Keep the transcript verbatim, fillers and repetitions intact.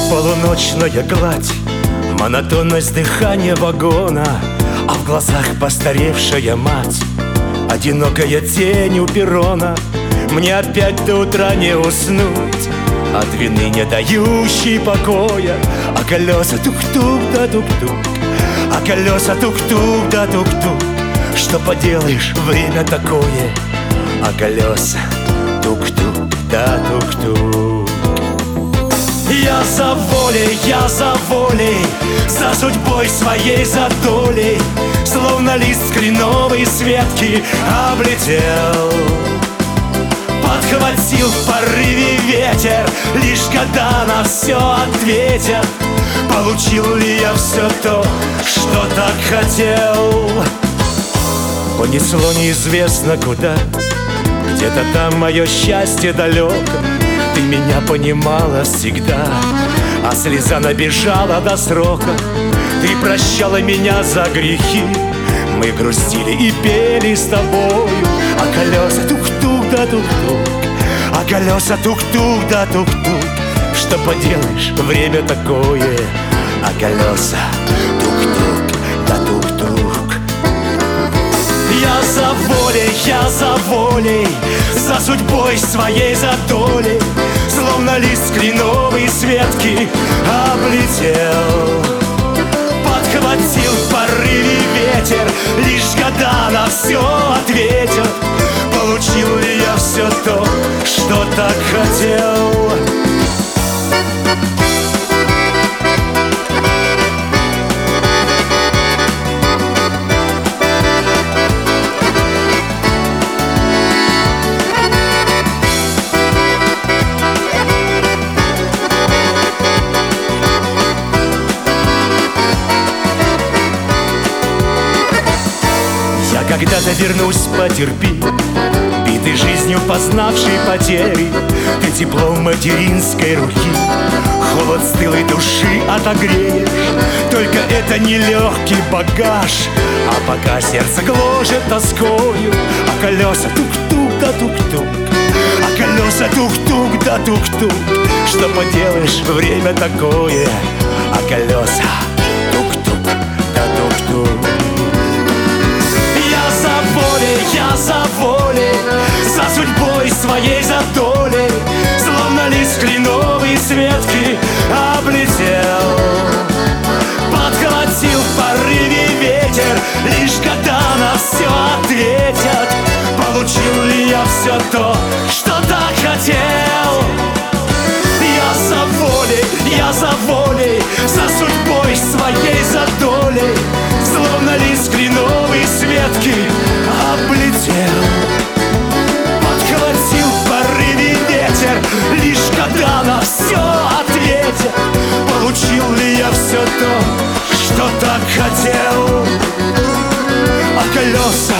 Полуночная гладь, монотонность дыхания вагона, а в глазах постаревшая мать, одинокая тень у перрона. Мне опять до утра не уснуть от вины, не дающей покоя. А колеса тук-тук да тук-тук, а колеса тук-тук да тук-тук. Что поделаешь, время такое. А колеса тук-тук да тук-тук. Я за волей, я за волей, за судьбой своей, за долей, словно лист с кленовой с ветки облетел. Подхватил в порыве ветер, лишь года на все ответят. Получил ли я все то, что так хотел? Понесло неизвестно куда, где-то там мое счастье далеко. Ты меня понимала всегда, а слеза набежала до срока. Ты прощала меня за грехи, мы грустили и пели с тобою. А колеса тук-тук да тук-тук, а колеса тук-тук да тук-тук. Что поделаешь, время такое. А колеса тук-тук да тук-тук. Я за волей, я за волей, за судьбой своей, за долей, словно лист кленовой с ветки облетел. Подхватил в порыве ветер, лишь года на все ответят. Получил ли я все то, что так хотел? Когда-то вернусь, потерпи, битый жизнью познавший потери. Ты теплом материнской руки холод стылой души отогреешь. Только это не легкий багаж, а пока сердце гложет тоскою. А колеса тук-тук да тук-тук, а колеса тук-тук да тук-тук. Что поделаешь, время такое. А колеса тук-тук да тук-тук. Я за волей, за судьбой своей, за долей, словно лист кленовой с ветки облетел. Подхватил в порыве ветер, лишь года на все ответят. Получил ли я все то, что так хотел? Я за волей, я за волей, за судьбой своей, за долей, словно лист кленовой с ветки облетел. Подхватил в порыве ветер, лишь когда на все ответят. Получил ли я все то, что так хотел? А колеса